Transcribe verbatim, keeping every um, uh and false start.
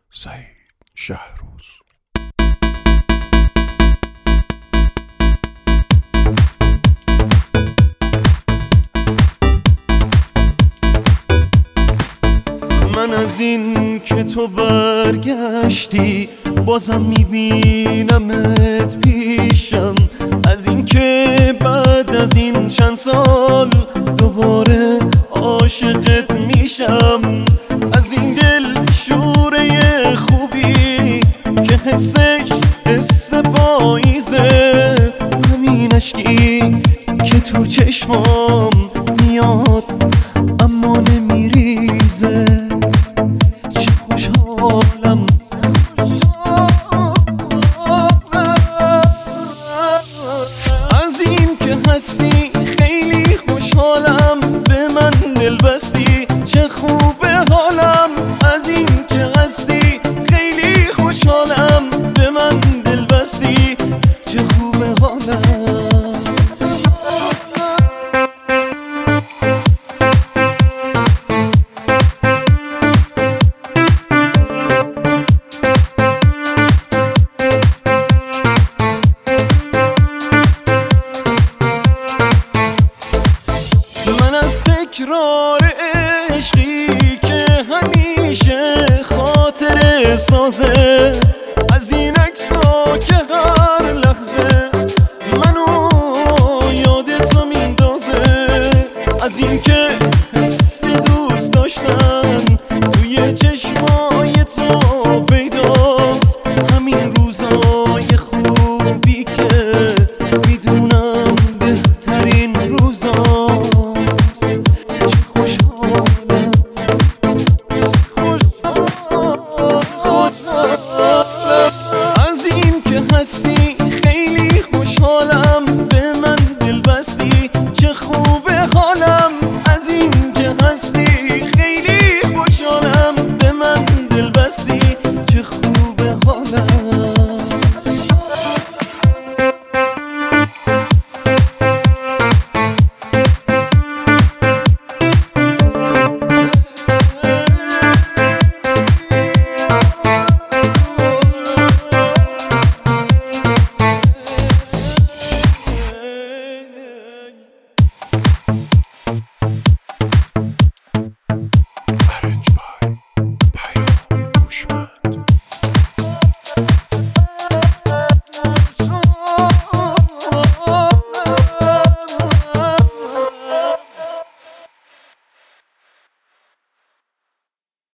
سعید شهروز. من از این که تو برگشتی بازم میبینمت پیشم، از این که بعد از این چند سال دوباره عاشقت میشم، از این دل شوره خوبی که حسش حس پاییزه، همین اشکی که تو چشمام میاد اما نمیریزه. چه خوشحالم از این که هستی، خیلی خوشحالم به من دل بستی، چه خوبه حالم از این که هستی، خیلی خوشحالم به من دل بستی، چه خوبه حالم. من از تکرار عشقی که همیشه خاطر سازه